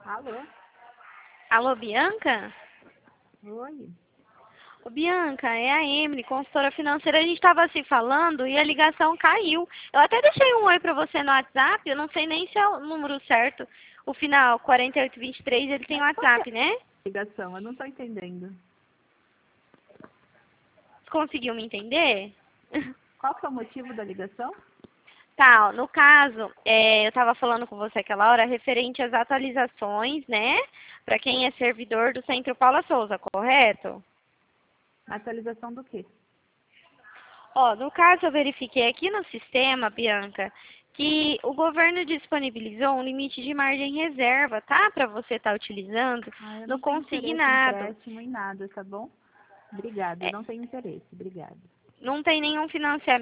Alô? Alô, Bianca? Oi? Ô, Bianca, é a Emily, consultora financeira. A gente estava se falando e a ligação caiu. Eu até deixei um oi para você no WhatsApp, eu não sei nem se é o número certo. O final 4823, ele tem Mas qual que é WhatsApp, né? a ligação? Eu não estou entendendo. Conseguiu me entender? Qual que é o motivo da ligação? Tá, ó, no caso, eu estava falando com você aquela hora referente às atualizações, né? Para quem é servidor do Centro Paula Souza, correto? Atualização do quê? Ó, no caso, eu verifiquei aqui no sistema, Bianca, que o governo disponibilizou um limite de margem reserva, tá? Para você estar utilizando Eu no não tenho interesse em consignado. empréstimo em nada, tá bom? Obrigada, eu É, não tenho interesse. Obrigada. não tem nenhum financiamento